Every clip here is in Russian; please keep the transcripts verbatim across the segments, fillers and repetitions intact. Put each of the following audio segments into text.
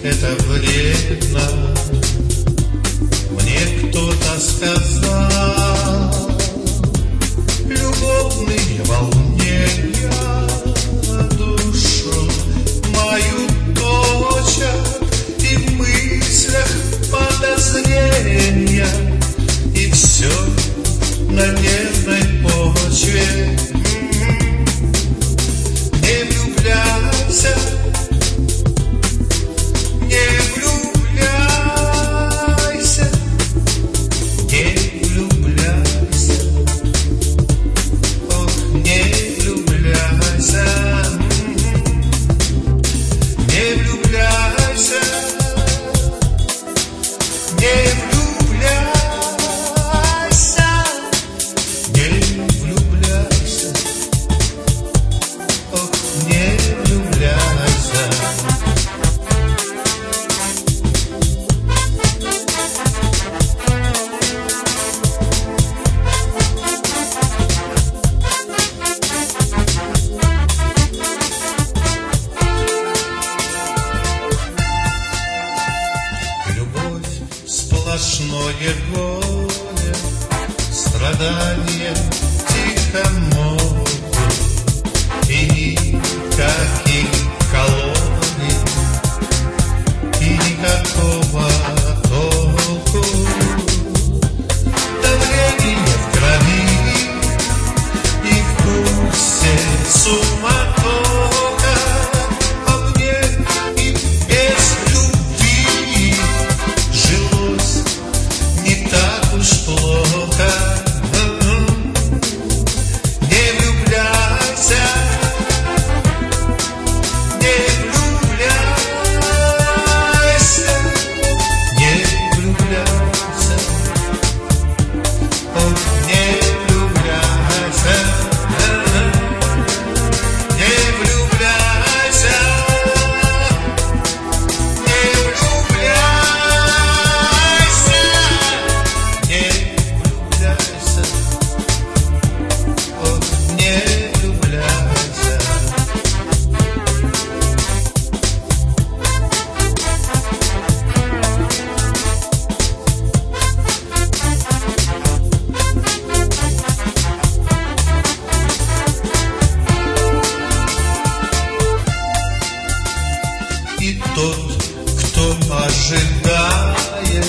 это вредно. Мне кто-то сказал, любовные волнения душу мою точат, и в мыслях подозрения, и все на нервной почве. Не влюбляйся, не влюбляйся, не влюбляйся, ох, не влюбляйся, не влюбляйся, не влюбляйся, не влюбляйся, ох, не влюбляйся. Любовь сплошное горе, страдания тихомолку, и никаких колоний, и никакого толку. Давление в крови и в пульсе суматоха, а мне и без любви жилось не так уж плохо. Не влюбляйся, не влюбляйся, не влюбляйся, ох, не влюбляйся, не влюбляйся, не влюбляйся, не влюбляйся, ох, не влюбляйся. И тот, кто ожидает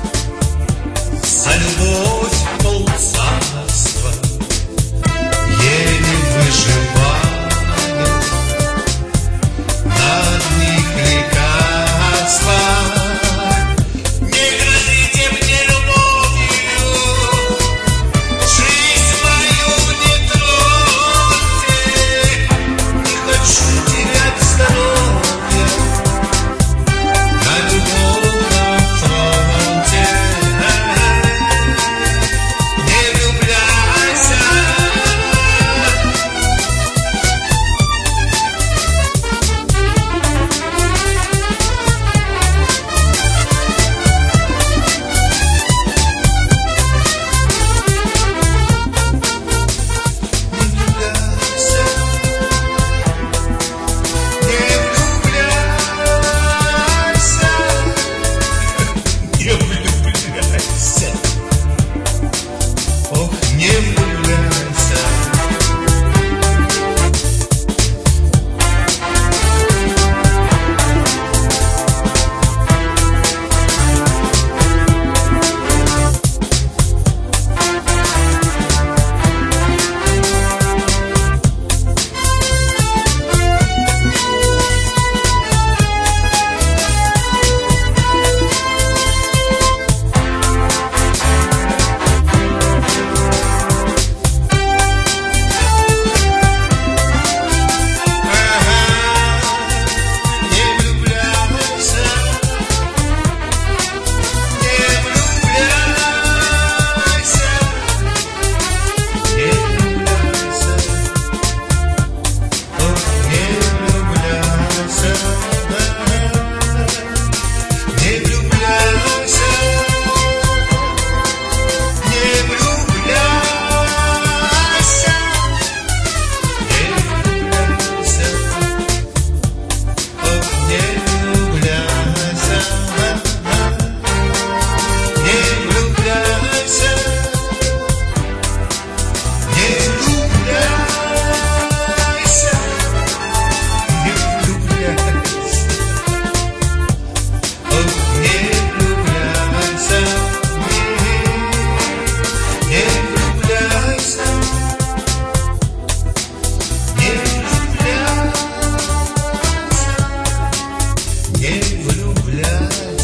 за любовь полцарства, еле выживает на одних лекарствах. Не грозите мне любовью, жизнь мою не троньте, не хочу терять здоровье на любовном фронте. Не влюбляйся, влюбляюсь.